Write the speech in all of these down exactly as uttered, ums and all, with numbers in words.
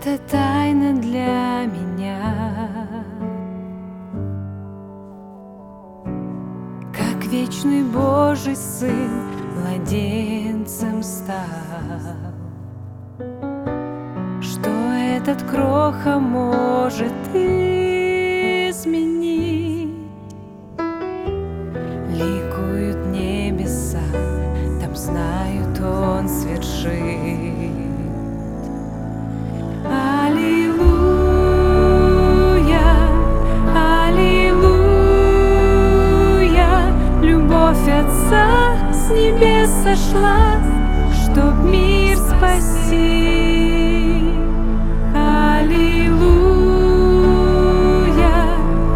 это тайна для меня, как вечный Божий Сын младенцем стал, что этот кроха может изменить. Ликуют небеса, там знают, Он свершит. Аллилуйя, аллилуйя, любовь Отца с небес сошла, чтоб мир спасти. Аллилуйя,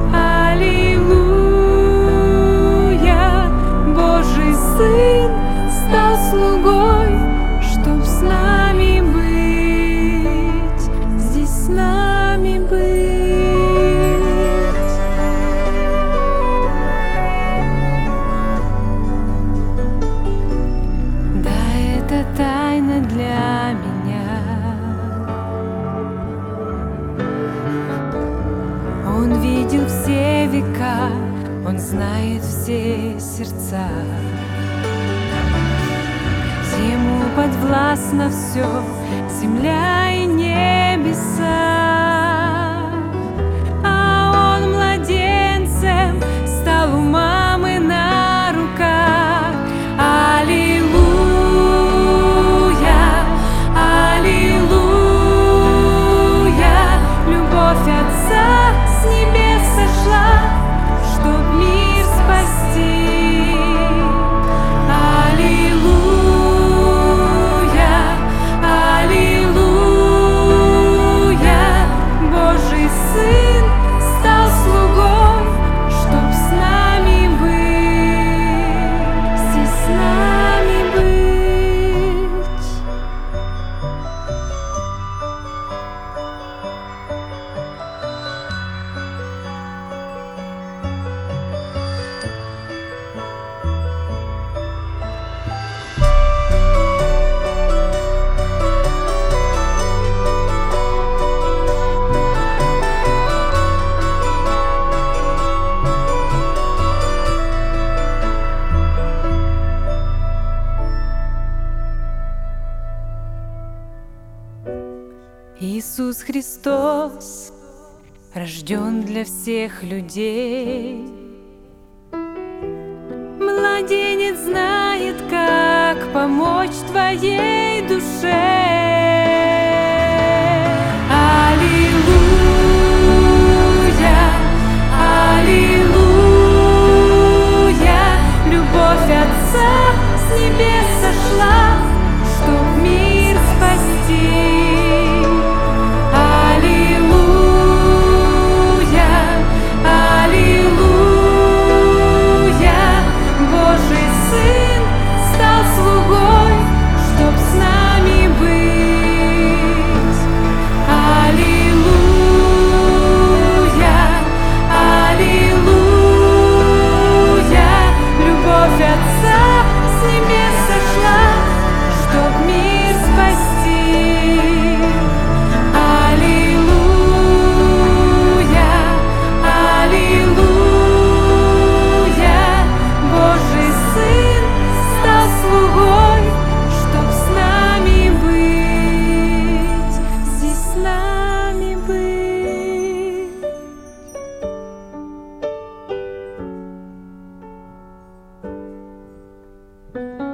аллилуйя, Божий Сын стал слугой, чтоб с нами быть, здесь с нами быть. Да, это тайна для меня. Он видел все века, Он знает все сердца. Ему подвластно все, земля и небеса. А Он младенцем стал у мамы на руках. Аллилуйя, аллилуйя, любовь Отца с небес сошла, чтоб мир спасти. Иисус Христос рожден для всех людей. Младенец знает, как помочь твоей душе. Аллилуйя, аллилуйя, любовь Отца с небес сошла, чтоб мир спасти. Thank you.